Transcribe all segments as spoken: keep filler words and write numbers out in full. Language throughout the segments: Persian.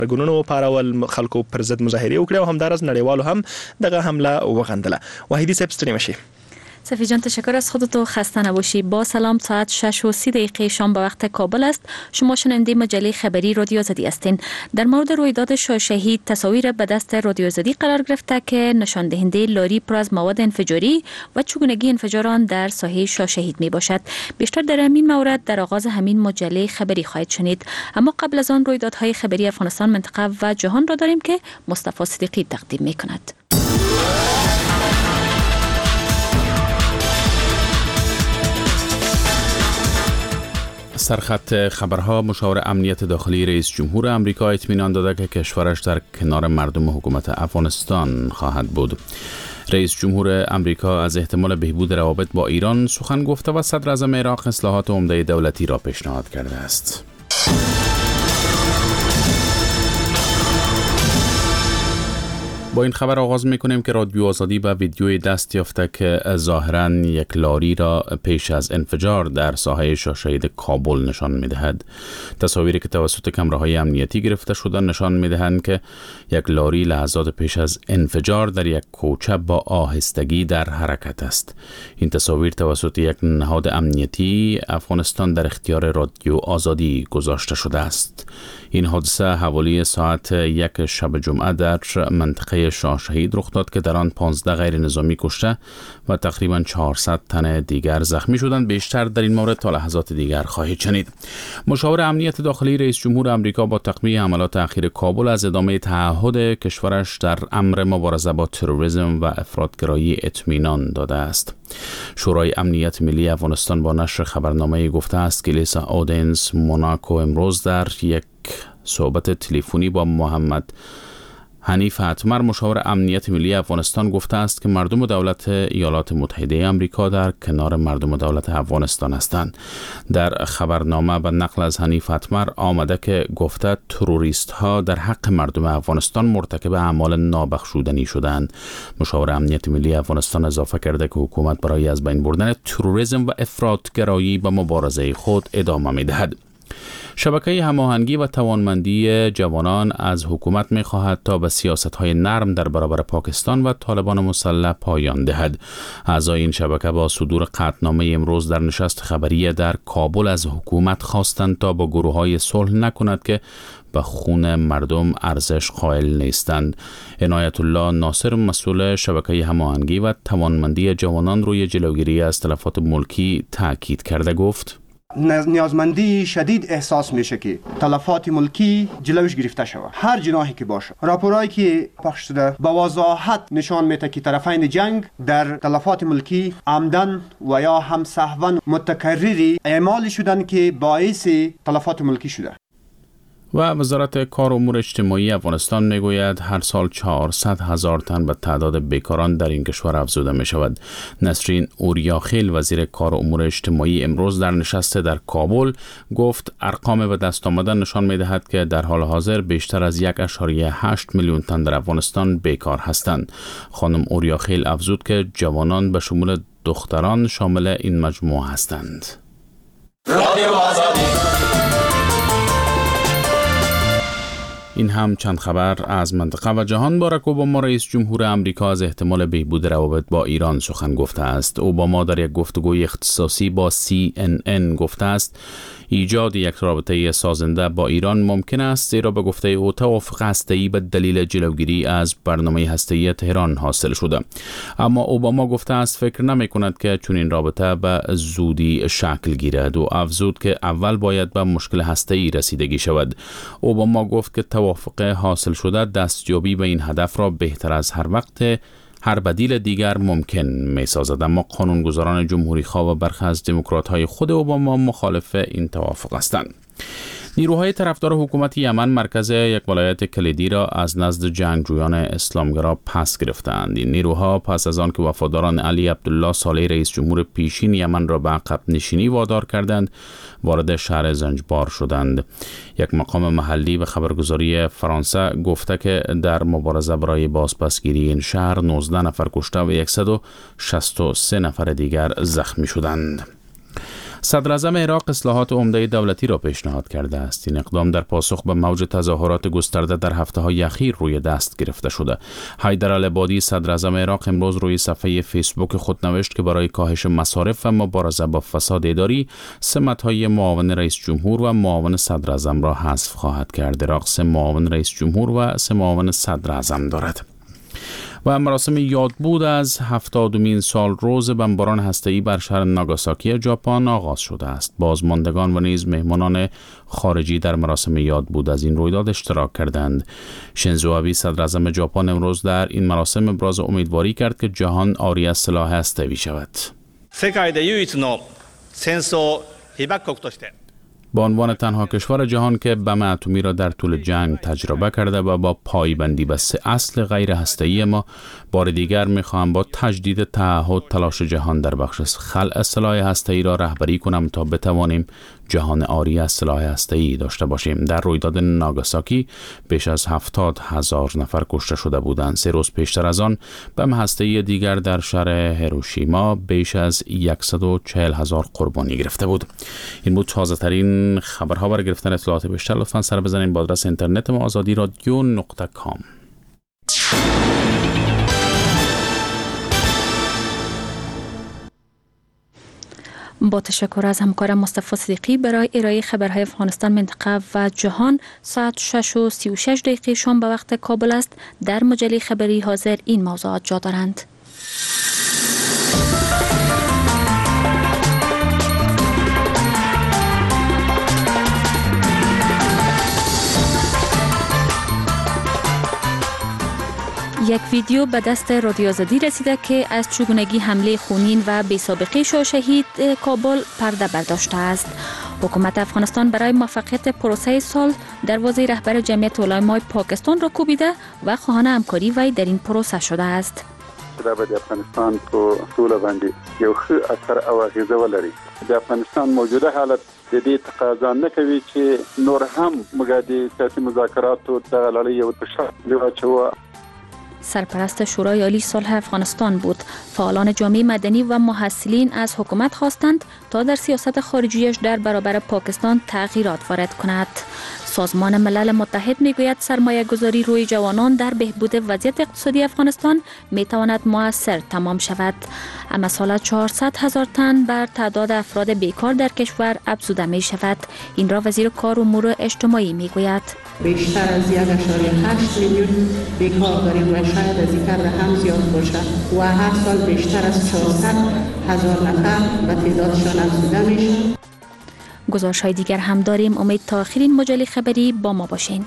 ګونونو پارول خلکو پر ضد مظاهره وکړه او همدارس نړیوالو هم دغه حمله وغندله. واحدی صاحب ستړي مشي. صفی جان تشکر از خودت و خسته نباشی. با سلام، ساعت شش و سی دقیقه شام به وقت کابل است. شما شنونده مجله خبری رادیو آزادی هستین. در مورد رویداد شاه شهید تصاویر به دست رادیو آزادی قرار گرفته که نشان دهنده لاری پر از مواد انفجاری و چگونگی انفجار آن در ساحه شاه شهید می باشد. بیشتر در همین مورد در آغاز همین مجله خبری خواهید شنید. اما قبل از آن رویدادهای خبری افغانستان، منطقه و جهان را داریم که مصطفی صدیقی تقدیم می کند. سرخط خبرها. مشاور امنیت داخلی رئیس جمهور آمریکا اطمینان داده که کشورش در کنار مردم حکومت افغانستان خواهد بود. رئیس جمهور آمریکا از احتمال بهبود روابط با ایران سخن گفته و صدر اعظم عراق اصلاحات عمده دولتی را پیشنهاد کرده است. با این خبر آغاز میکنیم که رادیو آزادی به ویدیوی دست یافته که ظاهراً یک لاری را پیش از انفجار در ساحه شاه شهید کابل نشان میدهد. تصاویری که توسط کامراهای امنیتی گرفته شده نشان میدهند که یک لاری لحظات پیش از انفجار در یک کوچه با آهستگی در حرکت است. این تصاویر توسط یک نهاد امنیتی افغانستان در اختیار رادیو آزادی گذاشته شده است. این حادثه حوالی ساعت یک شب جمعه در منطقه شاه شهید رخ داد که در آن پانزده غیر نظامی کشته و تقریباً چهارصد تن دیگر زخمی شدند. بیشتر در این مورد تا لحظات دیگر خواهید شنید. مشاور امنیت داخلی رئیس جمهور آمریکا با تقویه حملات اخیر کابل از ادامه تعهد کشورش در امر مبارزه با تروریسم و افراطگرایی اطمینان داده است. شورای امنیت ملی افغانستان با نشر خبرنامه گفته است که لیسا اودینز موناکو امروز در یک صحبت تلفنی با محمد حنیف اتمر مشاور امنیت ملی افغانستان گفته است که مردم دولت ایالات متحده آمریکا در کنار مردم دولت افغانستان هستند. در خبرنامه به نقل از حنیف اتمر آمده که گفته تروریست ها در حق مردم افغانستان مرتکب اعمال نابخشودنی شدند. مشاور امنیت ملی افغانستان اضافه کرده که حکومت برای از بین بردن تروریسم و افراطگرایی به مبارزه خود ادامه می‌دهد. شبکه هماهنگی و توانمندی جوانان از حکومت می خواهد تا به سیاست‌های نرم در برابر پاکستان و طالبان مسلح پایان دهد. اعضای این شبکه با صدور قطعنامه امروز در نشست خبری در کابل از حکومت خواستند تا با گروه‌های صلح نکند که به خون مردم ارزش قائل نیستند. عنایت الله ناصر مسئول شبکه هماهنگی و توانمندی جوانان روی جلوگیری از تلفات ملکی تاکید کرده گفت: نیازمندی شدید احساس میشه که تلفات ملکی جلوش گرفته شود، هر جناحی که باشه. راپورایی که پخش شده با وضاحت نشان میده که طرفین جنگ در تلفات ملکی عمدن و یا هم سهوا متکرری اعمال شدن که باعث تلفات ملکی شده. و وزارت کار و امور اجتماعی افغانستان میگوید هر سال چهارصد هزار تن به تعداد بیکاران در این کشور افزوده می شود. نسرین اوریاخیل وزیر کار و امور اجتماعی امروز در نشست در کابل گفت ارقام به دست آمده نشان می دهد که در حال حاضر بیشتر از یک و هشت میلیون تن در افغانستان بیکار هستند. خانم اوریاخیل افزود که جوانان به شمول دختران شامل این مجموعه هستند. رادیو آزادی. این هم چند خبر از منطقه و جهان. باراک اوباما رئیس جمهور آمریکا از احتمال بهبود روابط با ایران سخن گفته است. اوباما در یک گفتگوی اختصاصی با سی ان ان گفته است ایجاد یک رابطه سازنده با ایران ممکن است، زیرا به گفته او توافق هسته‌ای به دلیل جلوگیری از برنامه هسته‌ای تهران حاصل شده. اما اوباما گفته است فکر نمی کند که چنین رابطه به زودی شکل گیرد و افزود که اول باید به مشکل هسته‌ای رسیدگی شود. اوباما گفت که توافق حاصل شده دستیابی به این هدف را بهتر از هر وقت هر بدیل دیگر ممکن می سازد. اما قانونگذاران جمهوری خواه و برخی از دموکرات های خود اوباما مخالف این توافق هستند. نیروهای طرفدار حکومت یمن مرکز یک ولایت کلیدی را از نزد جنگجویان اسلامگرا پس گرفتند. این نیروها پس از آن که وفاداران علی عبدالله صالح رئیس جمهور پیشین یمن را به عقب نشینی وادار کردند، وارد شهر زنجبار شدند. یک مقام محلی به خبرگزاری فرانسه گفته که در مبارزه برای بازپسگیری این شهر نوزده نفر کشته و صد و شصت و سه نفر دیگر زخمی شدند. صدر اعظم عراق اصلاحات عمده دولتی را پیشنهاد کرده است. این اقدام در پاسخ به موج تظاهرات گسترده در هفته‌های اخیر روی دست گرفته شده. حیدر العبادی صدر اعظم عراق امروز روی صفحه فیسبوک خود نوشت که برای کاهش مصارف و مبارزه با فساد اداری سمت‌های معاون رئیس جمهور و معاون صدر اعظم را حذف خواهد کرد. عراق سه معاون رئیس جمهور و سه معاون صدر اعظم دارد. و مراسم یادبود از هفتادمین سال روز بمباران هسته‌ای بر شهر ناگاساکی ژاپن آغاز شده است. بازماندگان و نیز مهمانان خارجی در مراسم یادبود از این رویداد اشتراک کردند. شینزو آبه صدر اعظم ژاپن امروز در این مراسم ابراز امیدواری کرد که جهان عاری از سلاح هسته‌ای شود. با عنوان تنها کشور جهان که بم اتمی را در طول جنگ تجربه کرده و با پایبندی به سه اصل غیر هسته‌ای ما، بار دیگر می‌خواهم با تجدید تعهد تلاش جهان در بخش خلع سلاح هسته‌ای را رهبری کنم تا بتوانیم جهان عاری از سلاح هسته‌ای داشته باشیم. در رویداد ناگاساکی بیش از هفتاد هزار نفر کشته شده بودند. سه روز پیشتر از آن بم هسته‌ای دیگر در شهر هیروشیما بیش از صد و چهل هزار قربانی گرفته بود. این بود تازه ترین خبرها. برای گرفتن اطلاعات بیشتر لطفاً سر بزنید به آدرس اینترنت ما آزادی رادیو نقطه کام. با تشکر از همکارم مصطفی صدیقی برای ارائه خبرهای افغانستان، منطقه و جهان. ساعت شش و سی و شش دقیقه شام به وقت کابل است. در مجله خبری حاضر این موضوعات جا دارند. یک ویدیو به دست رادیو آزادی رسیده که از چگونگی حمله خونین و بی سابقه شاه شهید کابل پرده برداشته است. حکومت افغانستان برای موفقیت پروسه سال دروازه رهبر جمعیت علمای پاکستان را کوبیده و خواهان همکاری وی در این پروسه شده است. دا به افغانستان په ټوله باندې یو ښه اثر او اغیزه ولري. د افغانستان موجوده حالت د دې تقاضا نه کوي چې نور هم موږ د سیاسي مذاکراتو د لړۍ یو فشار واچوو. سرپرست شورای عالی صلح افغانستان بود. فعالان جامعه مدنی و محصلین از حکومت خواستند تا در سیاست خارجیش در برابر پاکستان تغییرات وارد کند. سازمان ملل متحد میگوید سرمایه گذاری روی جوانان در بهبود وضعیت اقتصادی افغانستان می تواند موثر تمام شود. اما سال چهارصد هزار تن بر تعداد افراد بیکار در کشور افزوده می شود. این را وزیر کار و امور اجتماعی می گوید. بیشتر از یک اشاری هشت میلیون بیکار داریم و شاید از این رقم زیاد باشد و هر سال بیشتر از چهارصد هزار نفر به تعدادشان افزوده می شود. گزارش های دیگر هم داریم. امید تا آخرین مجله خبری با ما باشین.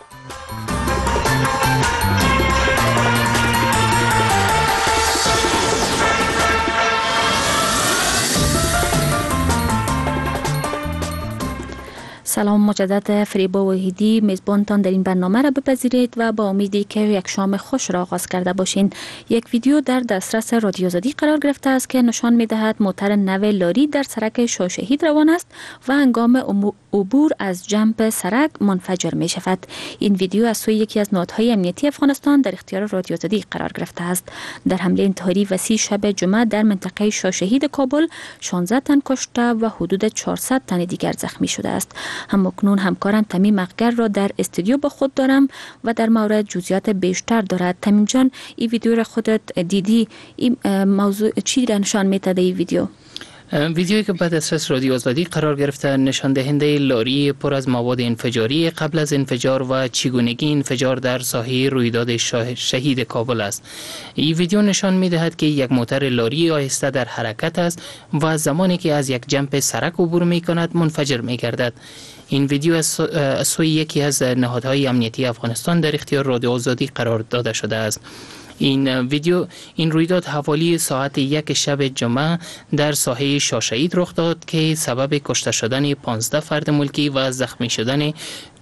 سلام مجدد، فریبا وحیدی میزبانتان در این برنامه را بپذیرید و با امیدی که یک شام خوش را آغاز کرده باشین. یک ویدیو در دسترس رادیو آزادی قرار گرفته است که نشان می‌دهد موتر نو لاری در سرک شاه شهید روان است و هنگام عبور از جنب سرک منفجر می شود. این ویدیو از سوی یکی از نهادهای امنیتی افغانستان در اختیار رادیو آزادی قرار گرفته است. در حمله انتحاری وسیع شب جمعه در منطقه شاه شهید کابل شانزده تن کشته و حدود چهارصد تن دیگر زخمی شده است. هم اکنون همکارم تمیم اقگر را در استودیو با خود دارم و در مورد جزئیات بیشتر دارد. تمیم جان، این ویدیو را خودت دیدی، این موضوع چی را نشان می‌دهد این ویدیو؟ ویدیویی که بعد دسترس رادیو آزادی قرار گرفته نشان دهنده لاری پر از مواد انفجاری قبل از انفجار و چگونگی انفجار در ساحه رویداد شهید کابل است. این ویدیو نشان می‌دهد که یک موتر لاری آهسته در حرکت است و زمانی که از یک جنب سرک عبور می‌کند منفجر می‌گردد. این ویدیو از سوی یکی از نهادهای امنیتی افغانستان در اختیار رادیو آزادی قرار داده شده است. این ویدیو این رویداد حوالی ساعت یک شب جمعه در ساحه شاه شهید رخ داد که سبب کشته شدن پانزده فرد ملکی و زخمی شدن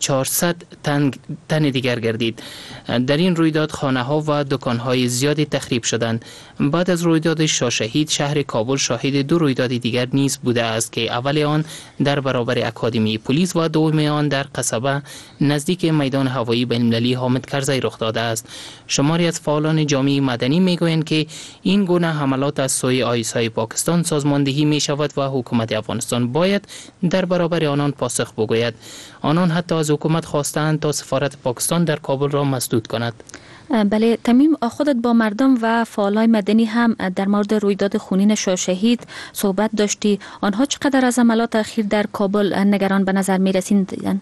چهارصد تن, تن دیگر گردید. در این رویداد خانه ها و دکان های زیادی تخریب شدند. بعد از رویداد شاهشهید شهر کابل شاهد دو رویداد دیگر نیز بوده است که اول آن در برابر اکادمی پلیس و دوم آن در قصبه نزدیک میدان هوایی بین‌المللی حامد کرزی رخ داده است. شماری از فعالان جامعه مدنی میگویند که این گونه حملات از سوی آی اس آی پاکستان سازماندهی می شود و حکومت افغانستان باید در برابر آنان پاسخ بگوید. آنان حتی از حکومت خواستند تا سفارت پاکستان در کابل را مسدود کند. بله تمیم، خودت با مردم و فعالای مدنی هم در مورد رویداد خونین شاهشهید صحبت داشتی. آنها چقدر از عملات اخیر در کابل نگران به نظر می رسیدند؟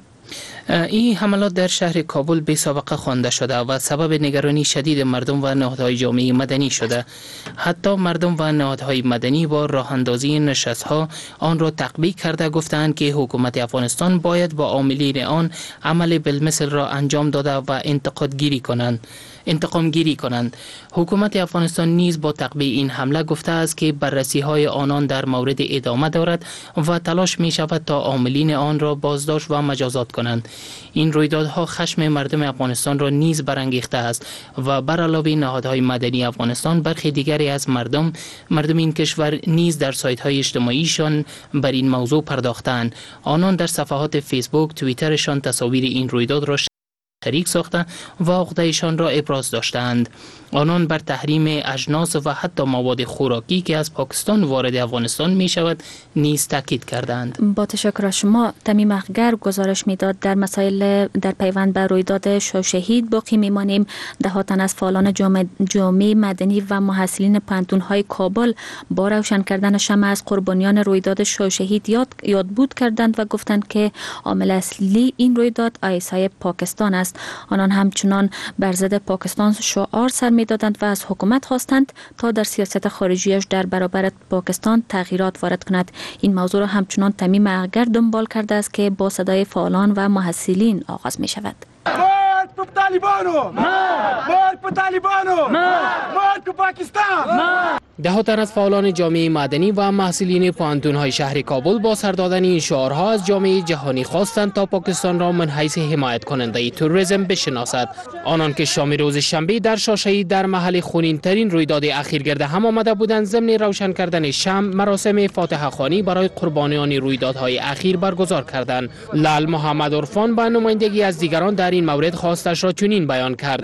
این حملات در شهر کابل بی سابقه خوانده شده و سبب نگرانی شدید مردم و نهادهای جامعه مدنی شده. حتی مردم و نهادهای مدنی با راه اندازی نشست‌ها آن را تقبیح کرده گفتند که حکومت افغانستان باید با عاملین آن عمل بالمثل را انجام داده و انتقاد گیری کنند. انتقام گیری کنند. حکومت افغانستان نیز با تقبیح این حمله گفته است که بررسی های آنان در مورد ادامه دارد و تلاش می شود تا عاملین آن را بازداشت و مجازات کنند. این رویدادها خشم مردم افغانستان را نیز برانگیخته است و بر علاوه نهادهای مدنی افغانستان برخی دیگری از مردم مردم این کشور نیز در سایت های اجتماعیشان بر این موضوع پرداختند. آنان در صفحات فیسبوک، توییترشان تصاویر این رویداد را شریک ساخته و عقده‌شان را ابراز داشتند. آنان بر تحریم اجناس و حتی مواد خوراکی که از پاکستان وارد افغانستان می شود نیز تاکید کردند. با تشکر از شما. تمیم اخگر گزارش میداد در مسائل در پیوند به رویداد شاهشهید باقی میمانیم. ده تن از فعالان جامعه, جامعه مدنی و محصلین پانتون‌های کابل با روشن کردن شمع از قربانیان رویداد شاهشهید یاد یادبود کردند و گفتند که عامل اصلی این رویداد آی اس آی پاکستان است. آنان همچنان بر ضد پاکستان شعار سر می‌دادند و از حکومت خواستند تا در سیاست خارجیش در برابر پاکستان تغییرات وارد کند. این موضوع را همچنان تمیم اخگر دنبال کرده است که با صدای فعالان و محصلین آغاز می شود. مات په طالبانو مات په طالبانو مات په پاکستان. ده تن از فعالان جامعه مدنی و محصلین پانتون‌های شهر کابل با سر دادن این شعارها از جامعه جهانی خواستند تا پاکستان را من حیث حمایت کننده تروریسم بشناسد. آنان که شام روز شنبه در شاهشهید در محل خونین ترین رویداد اخیر گرد هم آمده بودند، ضمن روشن کردن شمع مراسم فاتحه خوانی برای قربانیان رویدادهای اخیر برگزار کردند. لال محمد عرفان با نمایندگی از دیگران در این مورد خواستش را چنین بیان کرد.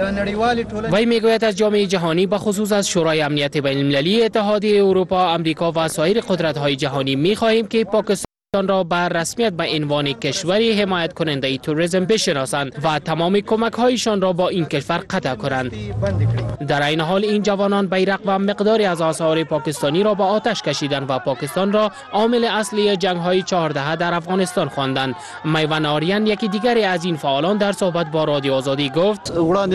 وی میگوید از جامعه جهانی به خصوص از شورای امنیت بین‌المللی، اتحادیه اروپا، امریکا و سایر قدرت‌های جهانی می‌خواهیم که پاکستان را بر رسمیت به عنوان کشوری حمایت کننده تروریسم بشناسند و تمام کمک‌هایشان را با این کشور قطع کنند. در این حال این جوانان بیرق و مقداری از آثار پاکستانی را به آتش کشیدند و پاکستان را عامل اصلی جنگ‌های چهارده در افغانستان خواندند. میوان آریان یکی دیگری از این فعالان در صحبت با رادیو آزادی گفت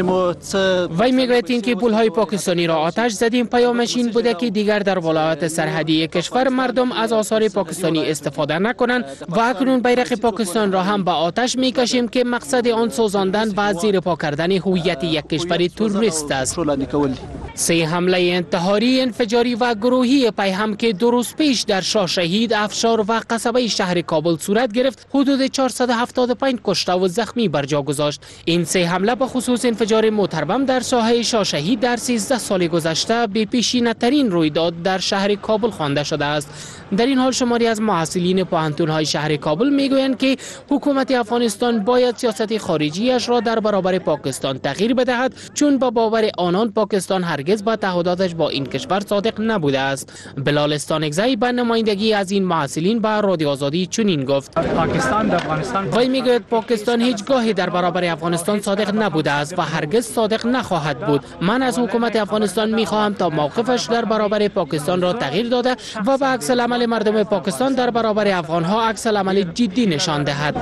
وی میگوید اینکه پول‌های پاکستانی را آتش زدیم پیامش این بوده که دیگر در ولایات سرحدی کشور مردم از آثار پاکستانی استفاده نکنند و اکنون بیرق پاکستان را هم به آتش میکشیم که مقصد آن سوزاندن و زیر پا کردن هویت یک کشور تروریست است. سه حمله انتحاری، انفجاری و گروهی پیهم که دو روز پیش در شاهشهید، افشار و قصبه شهر کابل صورت گرفت، حدود چهارصد و هفتاد و پنج کشته و زخمی بر جا گذاشت. این سه حمله به خصوص انفجار محترم در ساحه شاهشهید در سیزده سال گذشته به پیشینه‌ترین رویداد در شهر کابل خوانده شده است. در این حال شماری از محصلین پانتون‌های شهر کابل میگویند که حکومت افغانستان باید سیاست خارجیش را در برابر پاکستان تغییر بدهد، چون با باور آنان پاکستان هرگز با تعهداتش با این کشور صادق نبوده است. بلال استانکزی به نمایندگی از این محصلین به رادیو آزادی چنین گفت: پاکستان در افغانستان وی میگوید پاکستان هیچگاهی در برابر افغانستان صادق نبوده است و هرگز صادق نخواهد بود. من از حکومت افغانستان میخواهم تا موقفش در برابر پاکستان را تغییر داده و به عکس العمل مردم پاکستان در برابر افغانها عکس العمل جدی نشان دهد.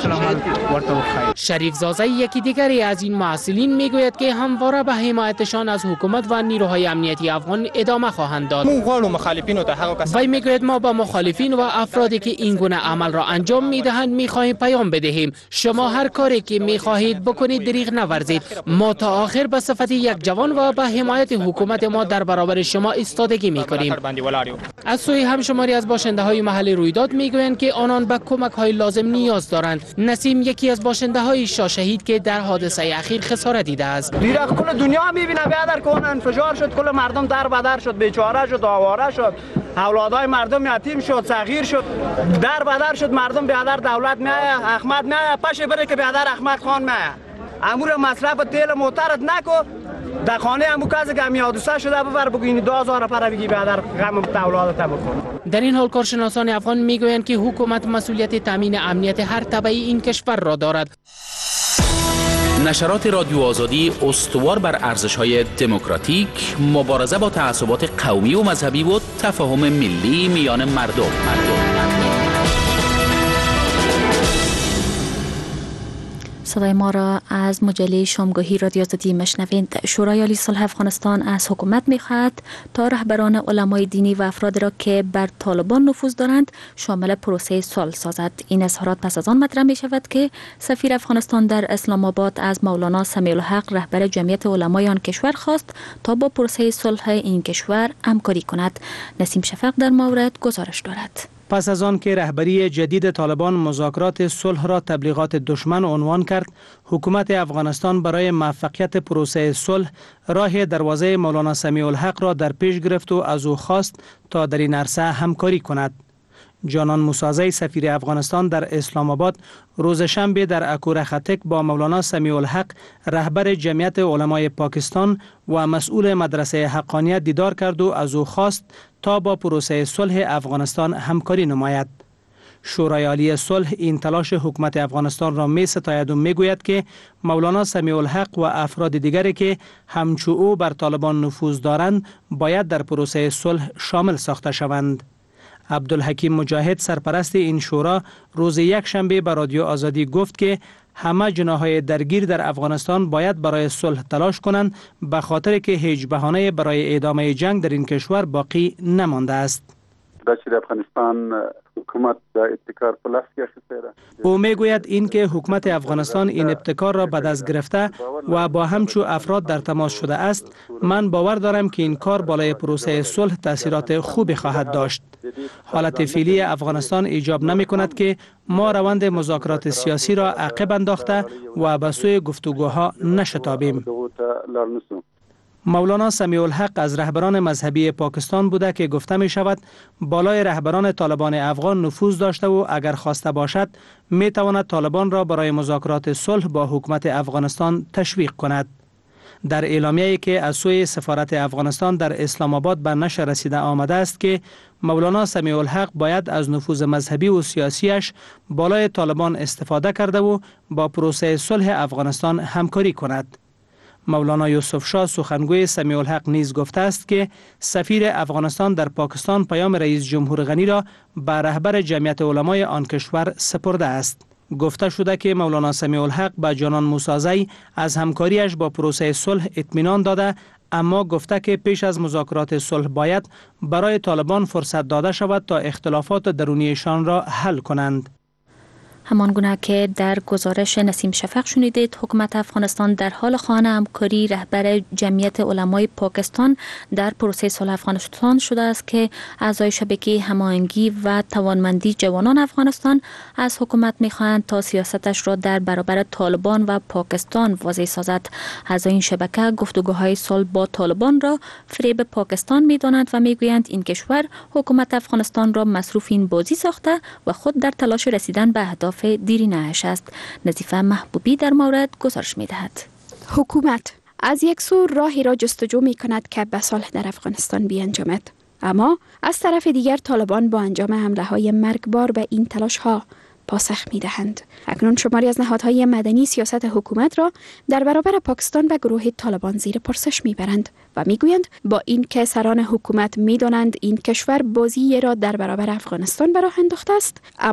شریف زاده یکی دیگری از این محصلین میگوید که همواره به حمایتشان از حکومت و نیروهای امنیتی افغان ادامه خواهند داد. مو مخالفین و حق کسان وی میگوید ما با مخالفین و افرادی که این گونه عمل را انجام میدهند میخواهیم پیام بدهیم شما هر کاری که میخواهید بکنید دریغ نورزید. ما تا آخر به صفت یک جوان و به حمایت حکومت ما در برابر شما ایستادگی میکنیم. از سوی هم شماری از باشنده های محل رویداد میگویند که آنان به کمک های لازم نیاز دارند. نسیم یکی از باشنده های شاه شهید که در حادثه اخیر خسارت دیده است. دیره کل دنیا میبینه بیادر کن انفجار شد، کل مردم در بدر شد، بیچاره شد، آواره شد، اولادای مردم یتیم شد، صغیر شد، در بدر شد. مردم بیادر دولت میایه، احمد میایه، پشه بره که بیادر احمد خان میایه. امور مصرف تیل موترت نکو، در خانه امو کسی که همی حادثه شده ببر بگوینی دو هزار پر بگی بیادر غم اولادت بکن. در این حال کارشناسان افغان میگویند که حکومت مسئولیت تامین امنیت هر طبقه این کشور را دارد. نشرات رادیو آزادی استوار بر ارزش‌های دموکراتیک، مبارزه با تعصبات قومی و مذهبی و تفاهم ملی میان مردم. مردم. صدای ما را از مجله شامگاهی رادیو آزادی مشنوید. شورای عالی صلح افغانستان از حکومت می‌خواهد تا رهبران علمای دینی و افراد را که بر طالبان نفوذ دارند شامل پروسه صلح سازد. این اظهارات پس از آن مطرح می‌شود که سفیر افغانستان در اسلام آباد از مولانا سمیع الحق رهبر جمعیت علمای آن کشور خواست تا با پروسه صلح این کشور همکاری کند. نسیم شفق در مورد گزارش دارد. پس از آن که رهبری جدید طالبان مذاکرات صلح را تبلیغات دشمن عنوان کرد، حکومت افغانستان برای موفقیت پروسه صلح راه دروازه مولانا سمیع الحق را در پیش گرفت و از او خواست تا در این عرصه همکاری کند. جانان موسازی سفیر افغانستان در اسلام آباد روز شنبه در اکور خطک با مولانا سمیع الحق رهبر جمعیت علمای پاکستان و مسئول مدرسه حقانیت دیدار کرد و از او خواست تا با پروسه صلح افغانستان همکاری نماید. شورای عالی صلح این تلاش حکومت افغانستان را می ستاید و می گوید که مولانا سمیع الحق و افراد دیگری که همچو او بر طالبان نفوذ دارند باید در پروسه صلح شامل ساخته شوند. عبدالحکیم مجاهد سرپرست این شورا روز یک شنبه به رادیو آزادی گفت که همه جناح‌های درگیر در افغانستان باید برای صلح تلاش کنند به خاطر که هیچ بهانه برای ادامه جنگ در این کشور باقی نمانده است. در افغانستان حکومت در ابتکار پلاس گرفته. او میگوید این که حکومت افغانستان این ابتکار را به دست گرفته و با همچو افراد در تماس شده است، من باور دارم که این کار بالای پروسه صلح تاثیرات خوبی خواهد داشت. حالت فعلی افغانستان ایجاب نمی کند که ما روند مذاکرات سیاسی را عقب انداخته و به سوی گفتگوها نشتابیم. مولانا سمیع الحق از رهبران مذهبی پاکستان بوده که گفته می شود بالای رهبران طالبان افغان نفوذ داشته و اگر خواسته باشد می تواند طالبان را برای مذاکرات صلح با حکومت افغانستان تشویق کند. در اعلامیه‌ای که از سوی سفارت افغانستان در اسلام آباد به نشر رسیده آمده است که مولانا سمیع الحق باید از نفوذ مذهبی و سیاسیش بالای طالبان استفاده کرده و با پروسه صلح افغانستان همکاری کند. مولانا یوسف شاه سخنگوی سمیع الحق نیز گفته است که سفیر افغانستان در پاکستان پیام رئیس جمهور غنی را به رهبر جمعیت علمای آن کشور سپرده است. گفته شده که مولانا سمیع الحق به جانان موسازی از همکاریش با پروسه صلح اطمینان داده، اما گفته که پیش از مذاکرات صلح باید برای طالبان فرصت داده شود تا اختلافات درونیشان را حل کنند. همان گونه که در گزارش نسیم شفق شنیدید، حکومت افغانستان در حال خواهان همکاری رهبر جمعیت علمای پاکستان در پروسه صلح افغانستان شده است که اعضای شبکه هماهنگی و توانمندی جوانان افغانستان از حکومت می‌خواهند تا سیاستش را در برابر طالبان و پاکستان واضح سازد. اعضای این شبکه گفتگوهای صلح با طالبان را فریب پاکستان می‌دانند و می‌گویند این کشور حکومت افغانستان را مصروف این بازی ساخته و خود در تلاش رسیدن به اهداف دیرینه اش است. نظیفه محبوبی در مورد گزارش می دهد. حکومت از یک سو راهی را جستجو می کند که به صلح در افغانستان بیانجامد، اما از طرف دیگر طالبان با انجام حمله های مرگبار به این تلاش ها پاسخ می دهند. اکنون شماری از نهادهای مدنی سیاست حکومت را در برابر پاکستان و گروه طالبان زیر پرسش می برند و می گویند با این که سران حکومت می دانند این کشور بازی را در برابر افغانستان به راه انداخته است، اما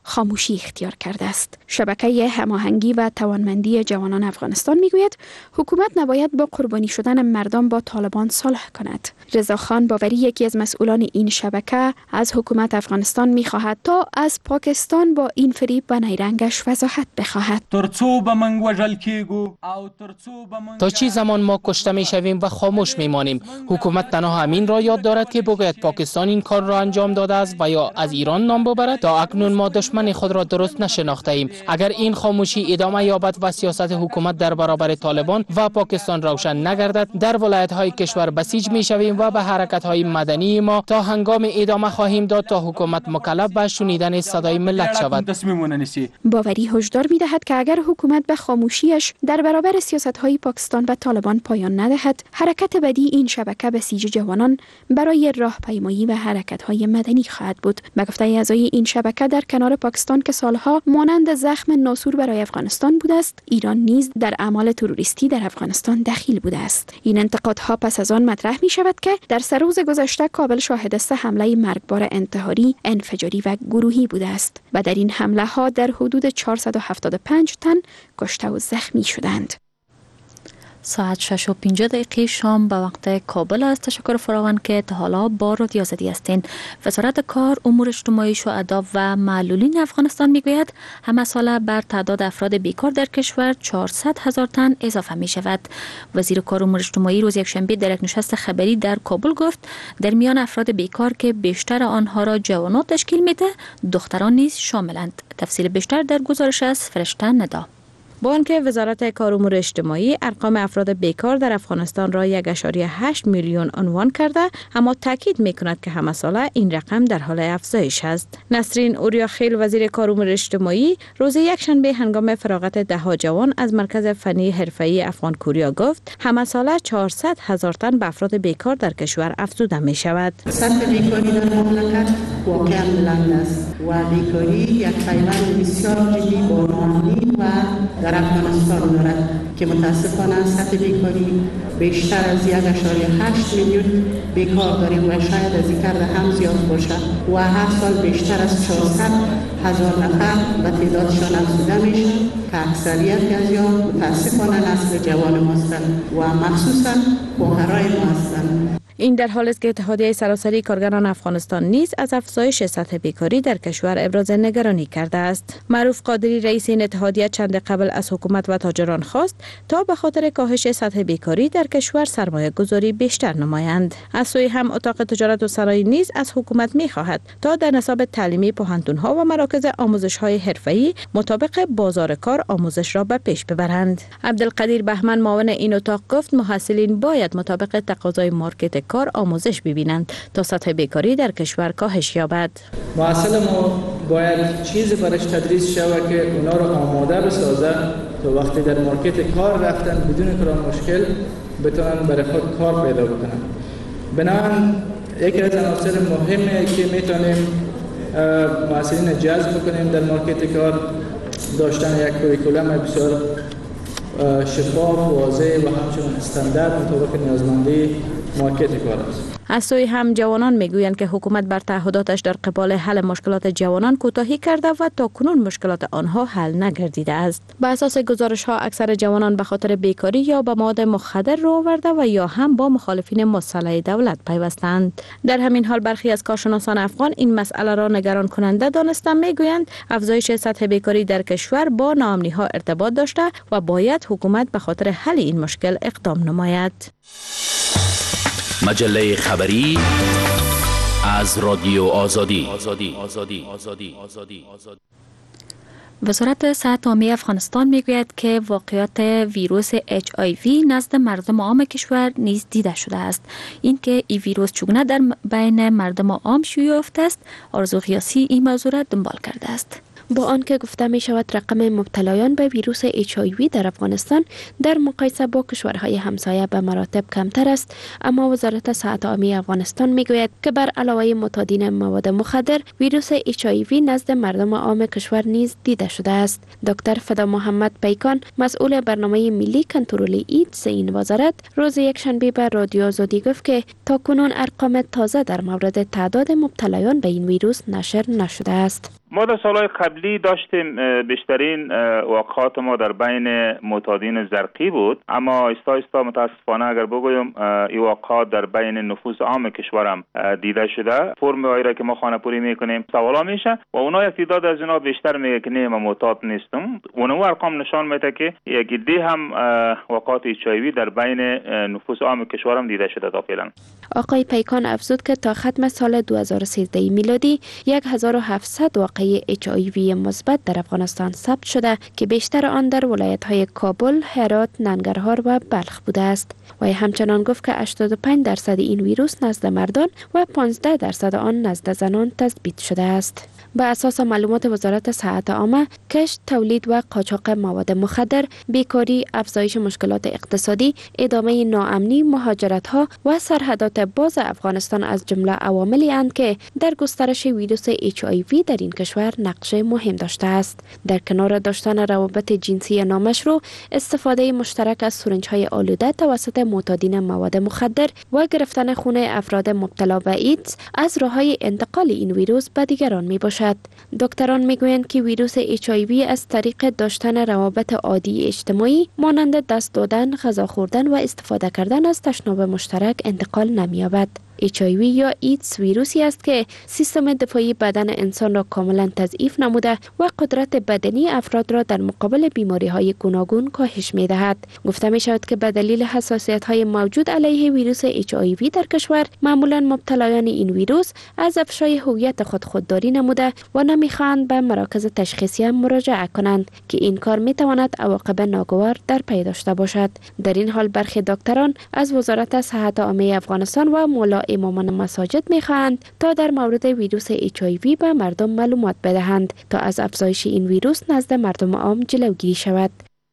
خاموشی اختیار کرده است. شبکه هماهنگی و توانمندی جوانان افغانستان میگوید حکومت نباید با قربانی شدن مردم با طالبان صلح کند. رضاخان باوری یکی از مسئولان این شبکه از حکومت افغانستان میخواهد تا از پاکستان با این فریب و نیرنگش وضاحت بخواهد. تا چی زمان ما کشته میشویم و خاموش میمانیم؟ حکومت تنها همین را یاد دارد که بگوید پاکستان این کار را انجام داده است و یا از ایران نام ببرد. تا اکنون ما دشمن خود را درست نشناخته ایم. اگر این خاموشی ادامه یابد و سیاست حکومت در برابر طالبان و پاکستان روشن نگردد، در ولایت های کشور بسیج میشویم و به حرکت های مدنی ما تا هنگام ادامه خواهیم داد تا حکومت مکلف به شنیدن صدای ملت شود. باوری هشدار می‌دهد که اگر حکومت به خاموشیش در برابر سیاست‌های پاکستان و طالبان پایان ندهد، حرکت بعدی این شبکه بسیج جوانان برای راهپیمایی و حرکت‌های مدنی خواهد بود. به گفته اعضای این شبکه در کنار پاکستان که سالها مانند زخم ناسور برای افغانستان بوده است، ایران نیز در اعمال تروریستی در افغانستان دخیل بوده است. این انتقادها پس از آن مطرح می شود که در سه روز گذشته کابل شاهد سه حمله مرگبار انتحاری، انفجاری و گروهی بوده است و در این حمله ها در حدود چهارصد و هفتاد و پنج تن کشته و زخمی شدند. ساعت شش و پنجاه دقیقه شام به وقت کابل است. تشکر فراوان که تا حالا با رادیو آزادی هستین. وزارت کار، امور اجتماعی، شهدا و معلولین افغانستان میگوید همه ساله بر تعداد افراد بیکار در کشور چهارصد هزار تن اضافه می شود. وزیر کار و امور اجتماعی روز یکشنبه در یک نشست خبری در کابل گفت در میان افراد بیکار که بیشتر آنها را جوانان تشکیل میده، دختران نیز شاملند. تفصیل بیشتر در گزارش از فرشته ندا. با آنکه وزارت کار و امور اجتماعی ارقام افراد بیکار در افغانستان را یک و هشت میلیون عنوان کرده، اما تاکید میکند که همه ساله این رقم در حال افزایش است. نسرین اوریاخیل وزیر کار و امور اجتماعی روز یکشنبه هنگام فراغت ده ها جوان از مرکز فنی حرفه‌ای افغان کوریا گفت همه ساله چهارصد هزار تن به افراد بیکار در کشور افزوده می شود. سطح بیکاری در مملکت واقعا بلند است و بیکاری یک پیوند بسیار جدی با ناامنی و در افغانستان دارد که متاسفانه سطح بیکاری بیشتر از یک و هشت میلیون بیکار داریم و شاید از این کرده هم زیاد باشد و هر سال بیشتر از چهارصد هزار نفر به تعدادشان افزوده میشه که اکثریت از یا متاسفانه نسل جوان ما هستند و مخصوصا خواهرای ما هستند. این در حالی است که اتحادیه سراسری کارگران افغانستان نیز از افزایش سطح بیکاری در کشور ابراز نگرانی کرده است. معروف قادری رئیس این اتحادیه چند قبل از حکومت و تاجران خواست تا به خاطر کاهش سطح بیکاری در کشور سرمایه گذاری بیشتر نمایند. از سوی هم اتاق تجارت و صنایع نیز از حکومت می خواهد تا در نصاب تعلیمی پوهنتون‌ها و مراکز آموزش‌های حرفه‌ای مطابق بازار کار آموزش را به پیش ببرند. عبدالقدیر بهمن معاون این اتاق گفت محصلین باید مطابق تقاضای مارکت کار آموزش ببینند تا سطح بیکاری در کشور کاهش یابد. محصل ما باید چیزی برش تدریس شود که اونا را آماده بسازه تا وقتی در مارکت کار رفتن بدون کار مشکل بتونن برای خود کار پیدا بکنن. بنابراین یکی از عناصر مهمه که میتونیم محصلین جذب کنیم در مارکت کار داشتن یک کوریکولم بسیار شفاف، واضح و همچنین استاندارد مطابق نیازمندی مارکت کار است. از سوی هم جوانان میگویند که حکومت بر تعهداتش در قبال حل مشکلات جوانان کوتاهی کرده و تا کنون مشکلات آنها حل نگردیده است. بر اساس گزارش ها اکثر جوانان به خاطر بیکاری یا به مواد مخدر رو آورده و یا هم با مخالفین مسلح دولت پیوستند. در همین حال برخی از کارشناسان افغان این مسئله را نگران کننده دانستند. میگویند افزایش سطح بیکاری در کشور با ناامنی ها ارتباط داشته و باید حکومت به خاطر حل این مشکل اقدام نماید. مجله خبری از رادیو آزادی. وزارت صحت عامه افغانستان میگوید که واقعات ویروس اچ آی وی نزد مردم عام کشور نیز دیده شده است. این که این ویروس چگونه در بین مردم عام شیوع یافته است، آرزو قیاسی این موضوع را دنبال کرده است. با آنکه گفته می شود رقم مبتلایان به ویروس اچ آی وی در افغانستان در مقایسه با کشورهای همسایه به مراتب کمتر است، اما وزارت صحت عامه افغانستان می گوید که بر علاوه معتادین مواد مخدر، ویروس اچ آی وی نزد مردم عام کشور نیز دیده شده است. دکتر فدا محمد پیکان، مسئول برنامه ملی کنترل ایدز این وزارت، روز یکشنبه به رادیو آزادی گفت که تاکنون ارقام تازه در مورد تعداد مبتلایان به این ویروس نشر نشده است. ما در سالهای قبلی داشتیم بیشترین واقعات ما در بین معتادین زرقی بود، اما استا استا متاسفانه اگر بگویم این واقعات در بین نفوس عام کشورم دیده شده. فرم هایی را که ما خانه‌پوری میکنیم سوالا میشه و اونها یک تعداد از اینا بیشتر میگه که نه من معتاد نیستم. اونها ارقام نشان میده که یک عده هم واقعات اچ آی وی در بین نفوس عام کشورم دیده شده تا فعلا. آقای پیکان افزود که تا ختم سال دو هزار و سیزده میلادی هزار و هفتصد واقعه اچ آی وی مثبت در افغانستان ثبت شده که بیشتر آن در ولایت‌های کابل، هرات، ننگرهار و بلخ بوده است. و همچنان گفت که هشتاد و پنج درصد این ویروس نزد مردان و پانزده درصد آن نزد زنان تثبیت شده است. به اساس معلومات وزارت صحت عامه، کشت، تولید و قاچاق مواد مخدر، بیکاری، افزایش مشکلات اقتصادی، ادامه ناامنی، مهاجرت‌ها و سرحدات باز افغانستان از جمله عواملی اند که در گسترش ویروس اچ آی وی در این کشور نقش مهم داشته است. در کنار داشتن روابط جنسی نامشروع، استفاده مشترک از سرنج‌های آلوده توسط معتادین مواد مخدر و گرفتن خون افراد مبتلا به ایدز از راه‌های انتقال این ویروس به دیگران میباشد. دکتران میگویند که ویروس اچ آی وی از طریق داشتن روابط عادی اجتماعی مانند دست دادن، غذا خوردن و استفاده کردن از تشناب مشترک انتقال نمی‌یابد. اچ آی وی یا ایدز ویروسی است که سیستم دفاعی بدن انسان را کاملا تضعیف نموده و قدرت بدنی افراد را در مقابل بیماری های گوناگون کاهش می دهد. گفته می شود که به دلیل حساسیت های موجود علیه ویروس اچ آی وی در کشور، معمولا مبتلایان این ویروس از افشای هویت خود خودداری نموده و نمیخواهند به مراکز تشخیصی مراجعه کنند که این کار می تواند عواقب ناگوار در پی داشته باشد. در این حال برخی دکتران از وزارت صحت عامه افغانستان و مولا امامان مساجد می‌خواهند تا در مورد ویروس اچ آی وی به مردم معلومات بدهند تا از افزایش این ویروس نزد مردم عام جلوگیری شود.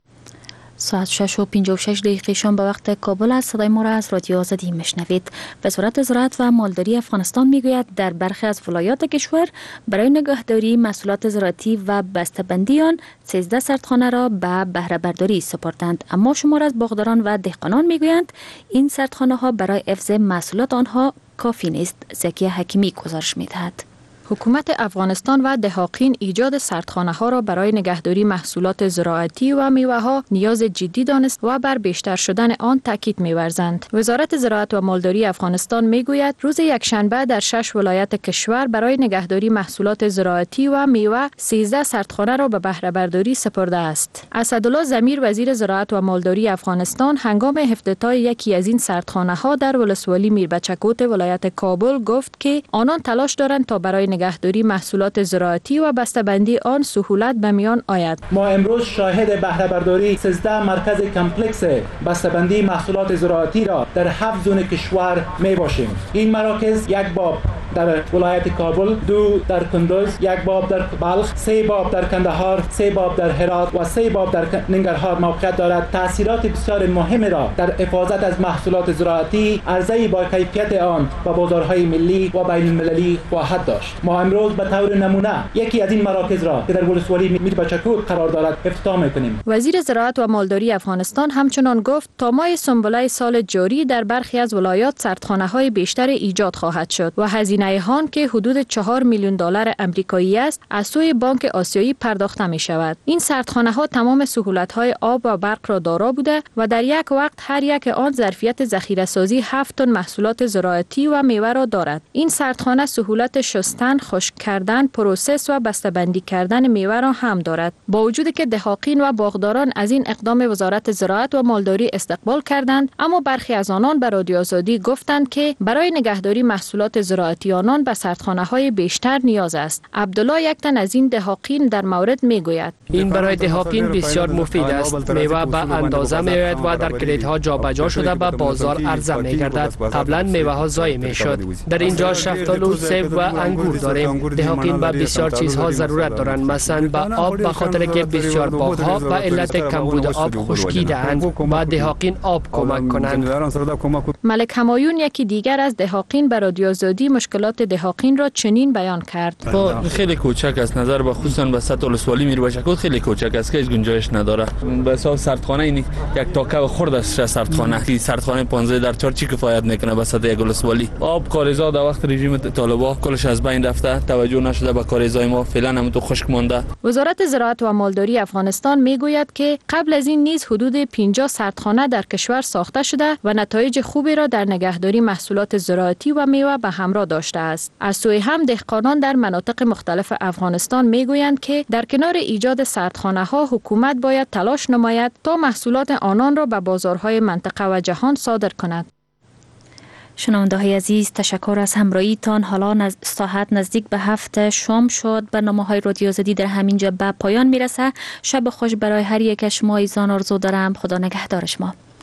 ساعت شش و پنجاه و شش دقیقه شام به وقت کابل است. صدای ما را از رادیو آزادی میشنوید. وزارت زراعت و مالداری افغانستان میگوید در برخی از ولایات کشور برای نگهداری محصولات زراعتی و بسته‌بندی آن سیزده سردخانه را به بهره برداری سپردند، اما شمار از باغداران و دهقانان میگویند این سردخانه ها برای حفظ محصولات آنها کافی نیست. زکی حکیمی گزارش میدهد. حکومت افغانستان و دهاقین ایجاد سردخانه ها را برای نگهداری محصولات زراعتی و میوه ها نیاز جدی دانست و بر بیشتر شدن آن تاکید می‌ورزند. وزارت زراعت و مالداری افغانستان میگوید روز یکشنبه در شش ولایت کشور برای نگهداری محصولات زراعتی و میوه سیزده سردخانه را به بهره برداری سپرده است. اسدالله ضمیر وزیر زراعت و مالداری افغانستان هنگام افتتاح یکی از این سردخانه ها در ولسوالی میربچکوت ولایت کابل گفت که آنان تلاش دارند تا برای نگهداری محصولات زراعتی و بسته‌بندی آن سهولت به میان آید. ما امروز شاهد بهره برداری سیزده مرکز کمپلکس بسته‌بندی محصولات زراعتی را در هفت زون کشور می باشیم. این مراکز یک باب در ولایت کابل، دو در کندوز، یک باب در بلخ، سه باب در کندهار، سه باب در هرات و سه باب در ننگرهار موقعیت دارد. تأثیرات بسیار مهمی را در حفاظت از محصولات زراعتی، عرضه با کیفیت آن و بازارهای ملی و بین المللی خواهد داشت. ما امروز به طور نمونه یکی از این مراکز را که در ولسوالی میربچکوت قرار دارد افتتاح می‌کنیم. وزیر زراعت و مالداری افغانستان همچنان گفت تا ماه سنبله سال جاری در برخی از ولایات سردخانه‌های بیشتر ایجاد خواهد شد و هزینه آن که حدود چهار میلیون دلار آمریکایی است از سوی بانک آسیایی پرداخته می شود. این سردخانه‌ها تمام سهولت‌های آب و برق را دارا بوده و در یک وقت هر یک آن ظرفیت ذخیره‌سازی هفت تن محصولات زراعتی و میوه را دارد. این سردخانه سهولت شستن، خشک کردن، پروسس و بسته‌بندی کردن میوه را هم دارد. با وجودی که دهاقین و باغداران از این اقدام وزارت زراعت و مالداری استقبال کردند، اما برخی از آنان به رادیو آزادی گفتند که برای نگهداری محصولات زراعتی آنان به سردخانه‌های بیشتر نیاز است. عبدالله یک تن از این دهاقین در مورد میگوید این برای دهاقین بسیار مفید است. میوه به اندازه میآید و در کلیدها جابجا شده به بازار عرضه میگردد. قبلا میوه ها ضایع میشد. در اینجا شفتالو، سیب و انگور داریم. دهاقین به بسیار چیزها ضرورت دارند، مثلا به آب، به خاطر که بسیار باغ‌ها به علت کمبود آب خشکیده‌اند و دهاقین آب کمک کنند. ملک همایون یکی دیگر از دهاقین به رادیو آزادی مشکلات مشکلات دهاقین را چنین بیان کرد. با خیلی کوچک است، نظر به خصوصا به سطح ولسوالی میره باشه خیلی کوچک است که هیچ گنجایش نداره. به حساب سردخانه این یک تاکه خرد است. سردخانه کی سردخانه پانزده در چهار چی کفایت میکنه به سطح یک ولسوالی. آب کاریزا در وقت رژیم طالبان کلش از بین رفته، توجه نشده به کاریزای ما، فعلا هم تو خشک مانده. وزارت زراعت و مالداری افغانستان میگوید که قبل از این نیز حدود پنجاه سردخانه در کشور ساخته شده و نتایج خوبی را در نگهداری محصولات زراعتی و میوه به همراه داشته است. از سوی هم دهقانان در مناطق مختلف افغانستان میگویند که در کنار ایجاد سردخانه ها حکومت باید تلاش نماید تا محصولات آنان را به بازارهای منطقه و جهان صادر کند. شنونده های عزیز، تشکر از همراهیتان. حالا نز... ساعت نزدیک به هفت شام شد. برنامه های رادیو آزادی در همینجا به پایان میرسه. شب خوش برای هر یک از شما ایزان آرزو دارم. خدا نگهدار شما.